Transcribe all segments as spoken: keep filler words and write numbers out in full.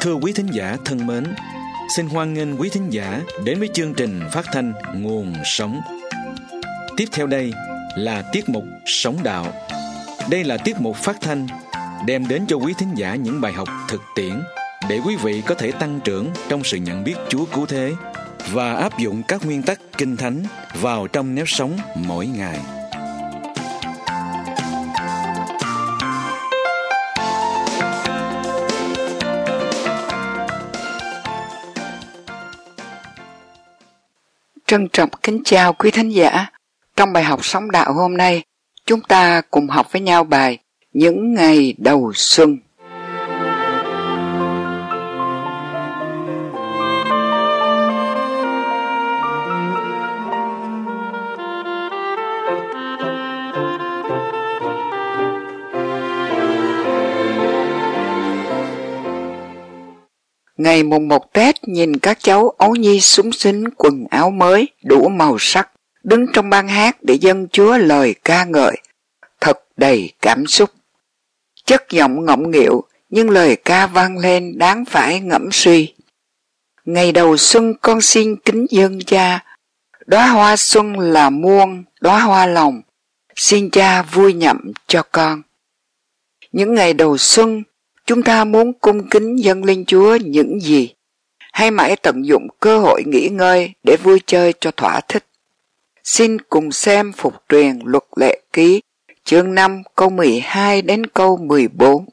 Thưa quý thính giả thân mến, xin hoan nghênh quý thính giả đến với chương trình phát thanh Nguồn Sống. Tiếp theo đây là tiết mục Sống Đạo. Đây là tiết mục phát thanh đem đến cho quý thính giả những bài học thực tiễn để quý vị có thể tăng trưởng trong sự nhận biết Chúa cứu thế và áp dụng các nguyên tắc Kinh Thánh vào trong nếp sống mỗi ngày. Trân trọng kính chào quý thính giả. Trong bài học Sống Đạo hôm nay, chúng ta cùng học với nhau bài Những Ngày Đầu Xuân. Ngày mùng một Tết, nhìn các cháu ấu nhi súng xính quần áo mới đủ màu sắc, đứng trong ban hát để dâng Chúa lời ca ngợi, thật đầy cảm xúc. Chất giọng ngọng nghịu, nhưng lời ca vang lên đáng phải ngẫm suy. Ngày đầu xuân con xin kính dâng Cha, đóa hoa xuân là muôn đóa hoa lòng, xin Cha vui nhậm cho con. Những ngày đầu xuân, chúng ta muốn cung kính dâng lên Chúa những gì? Hay mãi tận dụng cơ hội nghỉ ngơi để vui chơi cho thỏa thích? Xin cùng xem Phục Truyền Luật Lệ Ký, chương năm câu mười hai đến câu mười bốn.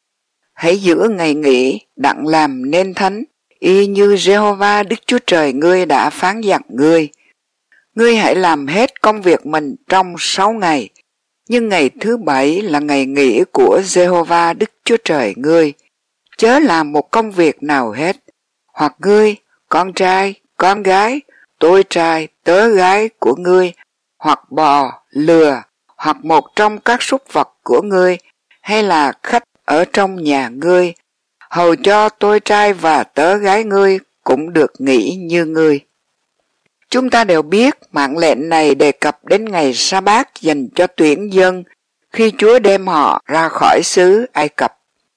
Hãy giữ ngày nghỉ đặng làm nên thánh, y như Giê-hô-va Đức Chúa Trời ngươi đã phán dặn ngươi. Ngươi hãy làm hết công việc mình trong sáu ngày, nhưng ngày thứ bảy là ngày nghỉ của Giê-hô-va Đức Chúa Trời ngươi. Chớ làm một công việc nào hết, hoặc ngươi, con trai, con gái, tôi trai, tớ gái của ngươi, hoặc bò, lừa, hoặc một trong các súc vật của ngươi, hay là khách ở trong nhà ngươi, hầu cho tôi trai và tớ gái ngươi cũng được nghỉ như ngươi. Chúng ta đều biết mạng lệnh này đề cập đến ngày sa-bát dành cho tuyển dân khi Chúa đem họ ra khỏi xứ Ai Cập.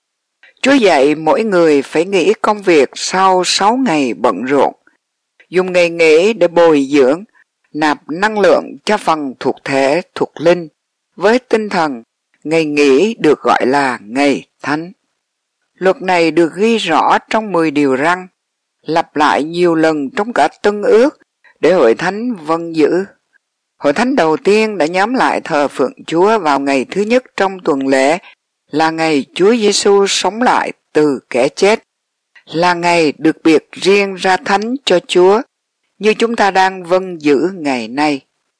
Chúa dạy mỗi người phải nghỉ công việc sau sáu ngày bận rộn, dùng ngày nghỉ để bồi dưỡng, nạp năng lượng cho phần thuộc thể thuộc linh, với tinh thần ngày nghỉ được gọi là ngày thánh. Luật này được ghi rõ trong mười điều răn, lặp lại nhiều lần trong cả Tân Ước để hội thánh vâng giữ. Hội thánh đầu tiên đã nhóm lại thờ phượng Chúa vào ngày thứ nhất trong tuần lễ, là ngày Chúa Giêsu sống lại từ kẻ chết, là ngày được biệt riêng ra thánh cho Chúa, như chúng ta đang vâng giữ ngày nay.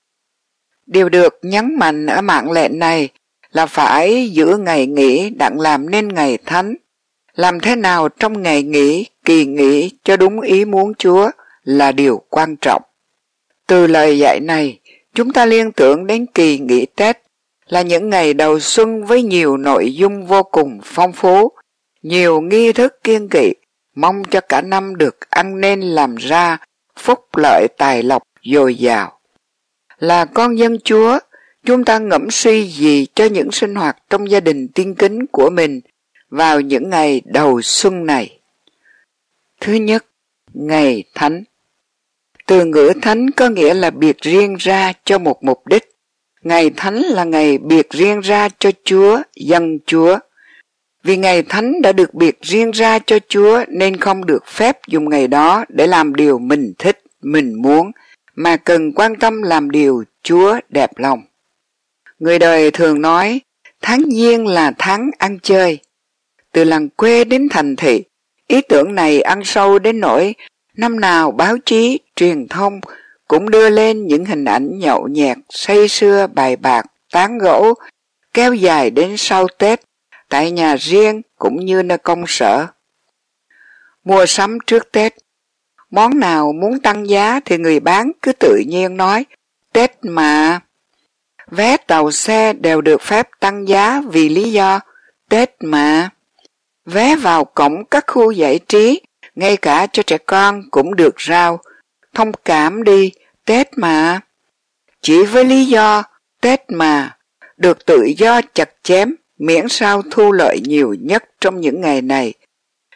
Điều được nhấn mạnh ở mạng lệnh này là phải giữ ngày nghỉ đặng làm nên ngày thánh. Làm thế nào trong ngày nghỉ, kỳ nghỉ cho đúng ý muốn Chúa là điều quan trọng. Từ lời dạy này, chúng ta liên tưởng đến kỳ nghỉ Tết, là những ngày đầu xuân với nhiều nội dung vô cùng phong phú, nhiều nghi thức kiêng kỵ, mong cho cả năm được ăn nên làm ra, phúc lợi tài lộc dồi dào. Là con dân Chúa, chúng ta ngẫm suy gì cho những sinh hoạt trong gia đình tiên kính của mình vào những ngày đầu xuân này? Thứ nhất, ngày thánh. Từ ngữ thánh có nghĩa là biệt riêng ra cho một mục đích. Ngày thánh là ngày biệt riêng ra cho Chúa, dân Chúa. Vì ngày thánh đã được biệt riêng ra cho Chúa nên không được phép dùng ngày đó để làm điều mình thích, mình muốn, mà cần quan tâm làm điều Chúa đẹp lòng. Người đời thường nói, tháng Giêng là tháng ăn chơi. Từ làng quê đến thành thị, ý tưởng này ăn sâu đến nỗi năm nào báo chí, truyền thông cũng đưa lên những hình ảnh nhậu nhẹt, say sưa, bài bạc, tán gẫu, kéo dài đến sau Tết, tại nhà riêng cũng như nơi công sở. Mua sắm trước Tết, món nào muốn tăng giá thì người bán cứ tự nhiên nói, Tết mà. Vé tàu xe đều được phép tăng giá vì lý do Tết mà. Vé vào cổng các khu giải trí, ngay cả cho trẻ con cũng được rao, thông cảm đi, Tết mà. Chỉ với lý do Tết mà, được tự do chặt chém, miễn sao thu lợi nhiều nhất trong những ngày này,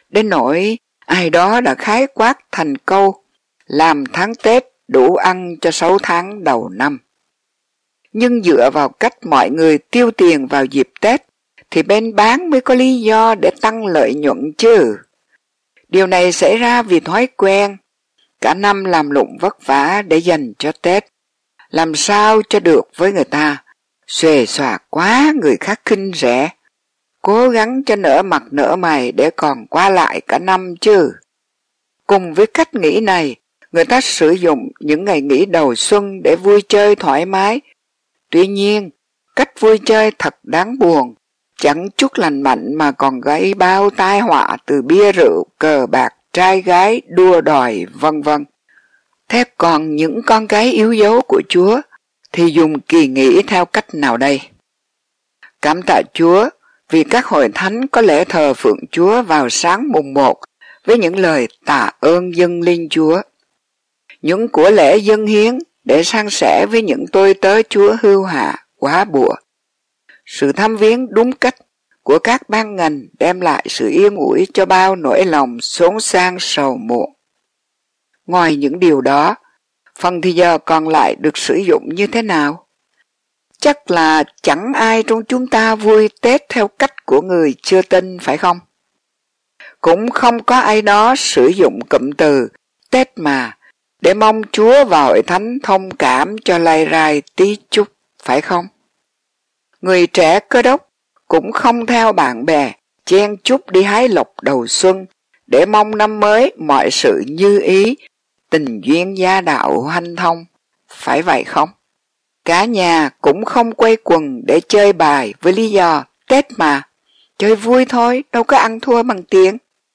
đến nỗi ai đó đã khái quát thành câu làm tháng Tết đủ ăn cho sáu tháng đầu năm. Nhưng dựa vào cách mọi người tiêu tiền vào dịp Tết thì bên bán mới có lý do để tăng lợi nhuận chứ. Điều này xảy ra vì thói quen, cả năm làm lụng vất vả để dành cho Tết, làm sao cho được với người ta, xuề xòa quá người khác khinh rẻ, cố gắng cho nở mặt nở mày để còn qua lại cả năm chứ. Cùng với cách nghĩ này, người ta sử dụng những ngày nghỉ đầu xuân để vui chơi thoải mái. Tuy nhiên, cách vui chơi thật đáng buồn, chẳng chút lành mạnh mà còn gây bao tai họa từ bia rượu, cờ bạc, trai gái, đua đòi, vân vân. Thế còn những con cái yếu dấu của Chúa thì dùng kỳ nghỉ theo cách nào đây? Cảm tạ Chúa vì các hội thánh có lễ thờ phượng Chúa vào sáng mùng một với những lời tạ ơn dâng lên Chúa. Những của lễ dâng hiến để san sẻ với những tôi tớ Chúa hưu hạ, quá bụa. Sự thăm viếng đúng cách của các ban ngành đem lại sự yên ủi cho bao nỗi lòng xốn sang sầu muộn. Ngoài những điều đó, phần thì giờ còn lại được sử dụng như thế nào? Chắc là chẳng ai trong chúng ta vui Tết theo cách của người chưa tin, phải không? Cũng không có ai đó sử dụng cụm từ Tết mà để mong Chúa và hội thánh thông cảm cho lai rai tí chút, phải không? Người trẻ Cơ Đốc cũng không theo bạn bè chen chúc đi hái lộc đầu xuân để mong năm mới mọi sự như ý, tình duyên gia đạo hanh thông, phải vậy không? Cả nhà cũng không quay quần để chơi bài với lý do Tết mà, chơi vui thôi, đâu có ăn thua bằng tiền.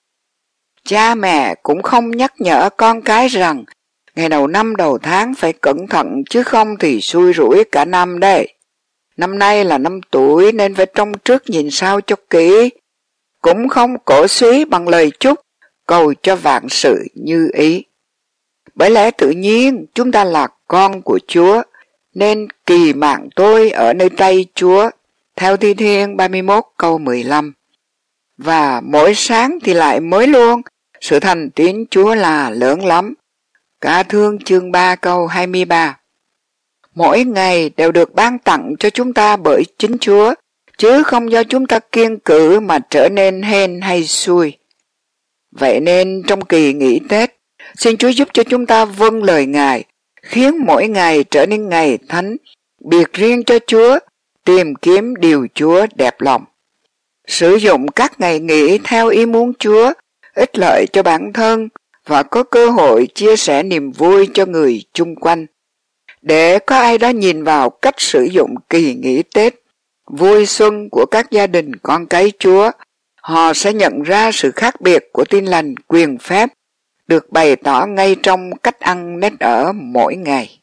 Cha mẹ cũng không nhắc nhở con cái rằng ngày đầu năm đầu tháng phải cẩn thận chứ không thì xui rủi cả năm đấy. Năm nay là năm tuổi nên phải trông trước nhìn sau cho kỹ. Cũng không cổ suý bằng lời chúc, cầu cho vạn sự như ý. Bởi lẽ tự nhiên chúng ta là con của Chúa, nên kỳ mạng tôi ở nơi tay Chúa, theo Thi Thiên ba mươi mốt câu mười lăm. Và mỗi sáng thì lại mới luôn, sự thành tín Chúa là lớn lắm. Cả Thương chương ba câu hai mươi ba. Mỗi ngày đều được ban tặng cho chúng ta bởi chính Chúa, chứ không do chúng ta kiêng cữ mà trở nên hên hay xui. Vậy nên trong kỳ nghỉ Tết, xin Chúa giúp cho chúng ta vâng lời Ngài, khiến mỗi ngày trở nên ngày thánh, biệt riêng cho Chúa, tìm kiếm điều Chúa đẹp lòng. Sử dụng các ngày nghỉ theo ý muốn Chúa, ích lợi cho bản thân và có cơ hội chia sẻ niềm vui cho người chung quanh. Để có ai đó nhìn vào cách sử dụng kỳ nghỉ Tết, vui xuân của các gia đình con cái Chúa, họ sẽ nhận ra sự khác biệt của tin lành quyền phép được bày tỏ ngay trong cách ăn nết ở mỗi ngày.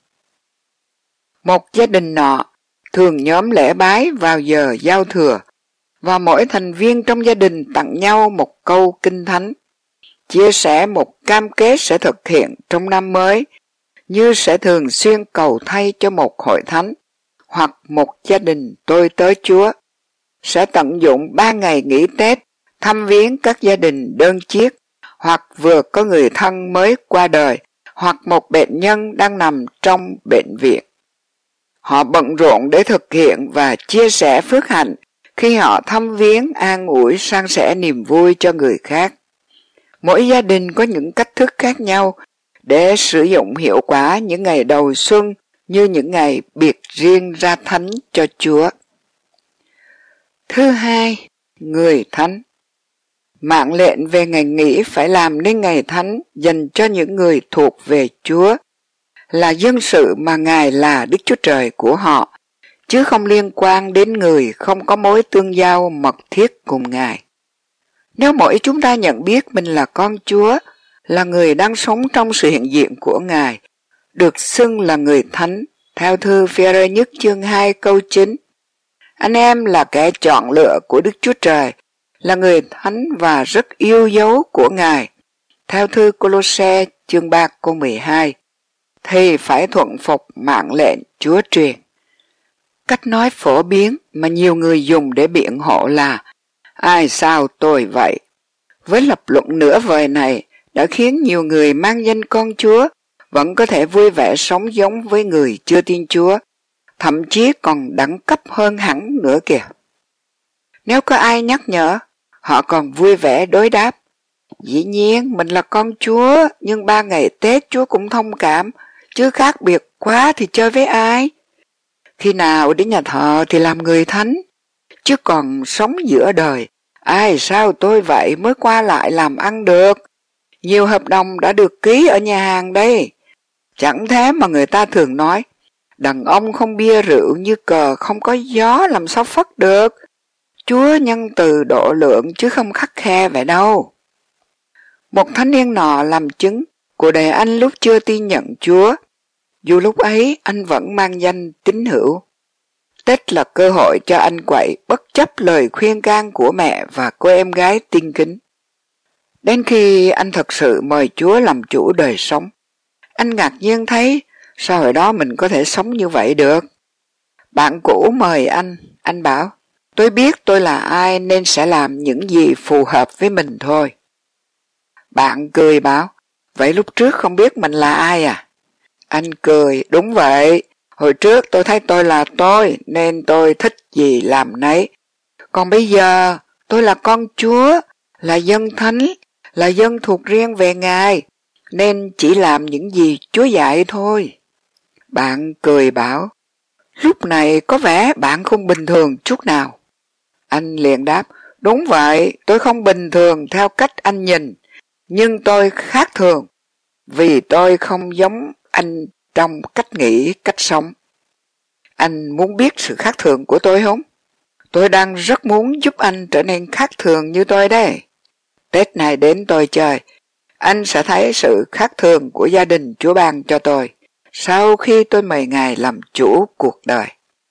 Một gia đình nọ thường nhóm lễ bái vào giờ giao thừa, và mỗi thành viên trong gia đình tặng nhau một câu kinh thánh, chia sẻ một cam kết sẽ thực hiện trong năm mới, như sẽ thường xuyên cầu thay cho một hội thánh hoặc một gia đình tôi tớ Chúa, sẽ tận dụng ba ngày nghỉ Tết thăm viếng các gia đình đơn chiếc, hoặc vừa có người thân mới qua đời, hoặc một bệnh nhân đang nằm trong bệnh viện. Họ bận rộn để thực hiện và chia sẻ phước hạnh khi họ thăm viếng, an ủi, san sẻ niềm vui cho người khác. Mỗi gia đình có những cách thức khác nhau để sử dụng hiệu quả những ngày đầu xuân như những ngày biệt riêng ra thánh cho Chúa. Thứ hai, người thánh. Mạng lệnh về ngày nghỉ phải làm nên ngày thánh dành cho những người thuộc về Chúa, là dân sự mà Ngài là Đức Chúa Trời của họ, chứ không liên quan đến người không có mối tương giao mật thiết cùng Ngài. Nếu mỗi chúng ta nhận biết mình là con Chúa, là người đang sống trong sự hiện diện của Ngài, được xưng là người thánh, theo thư Phi-e-rơ nhất chương hai câu chín. Anh em là kẻ chọn lựa của Đức Chúa Trời, là người thánh và rất yêu dấu của Ngài, theo thư Cô-lô-se chương ba câu mười hai, thì phải thuận phục mạng lệnh Chúa truyền. Cách nói phổ biến mà nhiều người dùng để biện hộ là ai sao tôi vậy, với lập luận nửa vời này đã khiến nhiều người mang danh con Chúa vẫn có thể vui vẻ sống giống với người chưa tin Chúa, thậm chí còn đẳng cấp hơn hẳn nữa kìa. Nếu có ai nhắc nhở, họ còn vui vẻ đối đáp: dĩ nhiên mình là con Chúa, nhưng ba ngày Tết Chúa cũng thông cảm, chứ khác biệt quá thì chơi với ai? Khi nào đến nhà thờ thì làm người thánh, chứ còn sống giữa đời, ai sao tôi vậy mới qua lại làm ăn được? Nhiều hợp đồng đã được ký ở nhà hàng đây. Chẳng thế mà người ta thường nói, đàn ông không bia rượu như cờ không có gió làm sao phất được. Chúa nhân từ độ lượng chứ không khắt khe vậy đâu. Một thanh niên nọ làm chứng của đời anh lúc chưa tin nhận Chúa, dù lúc ấy anh vẫn mang danh tín hữu. Tết là cơ hội cho anh quậy bất chấp lời khuyên can của mẹ và cô em gái tin kính. Đến khi anh thật sự mời Chúa làm chủ đời sống, anh ngạc nhiên thấy sao hồi đó mình có thể sống như vậy được. Bạn cũ mời anh, anh bảo, tôi biết tôi là ai nên sẽ làm những gì phù hợp với mình thôi. Bạn cười bảo, vậy lúc trước không biết mình là ai à? Anh cười, đúng vậy, hồi trước tôi thấy tôi là tôi nên tôi thích gì làm nấy. Còn bây giờ tôi là con Chúa, là dân thánh, là dân thuộc riêng về Ngài, nên chỉ làm những gì Chúa dạy thôi. Bạn cười bảo, lúc này có vẻ bạn không bình thường chút nào. Anh liền đáp, đúng vậy, tôi không bình thường theo cách anh nhìn, nhưng tôi khác thường, vì tôi không giống anh trong cách nghĩ, cách sống. Anh muốn biết sự khác thường của tôi không? Tôi đang rất muốn giúp anh trở nên khác thường như tôi đây. Tết này đến tôi chơi, anh sẽ thấy sự khác thường của gia đình Chúa ban cho tôi, sau khi tôi mời Ngài làm chủ cuộc đời.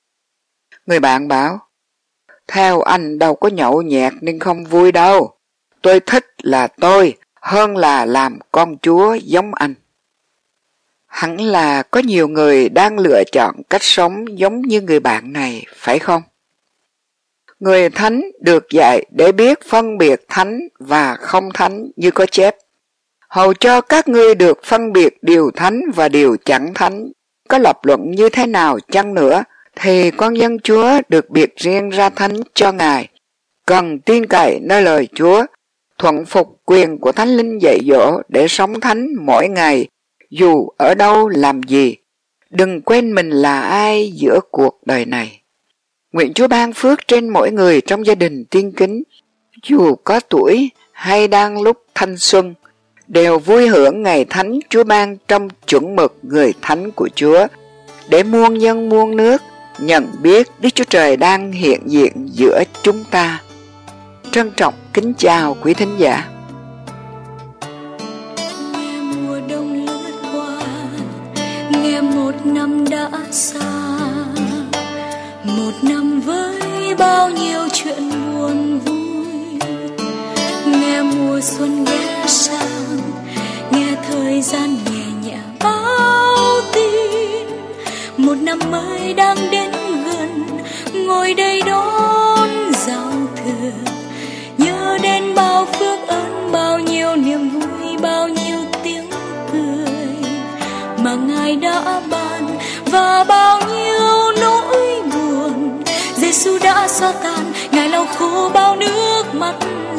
Người bạn bảo, theo anh đâu có nhậu nhẹt nên không vui đâu. Tôi thích là tôi hơn là làm con Chúa giống anh. Hẳn là có nhiều người đang lựa chọn cách sống giống như người bạn này, phải không? Người thánh được dạy để biết phân biệt thánh và không thánh như có chép. Hầu cho các ngươi được phân biệt điều thánh và điều chẳng thánh. Có lập luận như thế nào chăng nữa, thì con dân Chúa được biệt riêng ra thánh cho Ngài. Cần tin cậy nơi lời Chúa, thuận phục quyền của Thánh Linh dạy dỗ để sống thánh mỗi ngày, dù ở đâu làm gì. Đừng quên mình là ai giữa cuộc đời này. Nguyện Chúa ban phước trên mỗi người trong gia đình tiên kính, dù có tuổi hay đang lúc thanh xuân, đều vui hưởng ngày thánh Chúa ban trong chuẩn mực người thánh của Chúa, để muôn dân muôn nước nhận biết Đức Chúa Trời đang hiện diện giữa chúng ta. Trân trọng kính chào quý thính giả. Nghe mùa đông lướt qua, nghe một năm đã xa, một năm với bao nhiêu chuyện buồn vui. Nghe mùa xuân ghé sang, nghe thời gian nhẹ nhẹ báo tin, một năm mới đang đến gần, ngồi đây đón giao thừa. Nhớ đến bao phước ơn, bao nhiêu niềm vui, bao nhiêu tiếng cười mà Ngài đã ban, và bao nhiêu nỗi buồn Giêsu đã xóa tan. Ngài lau khô bao nước mắt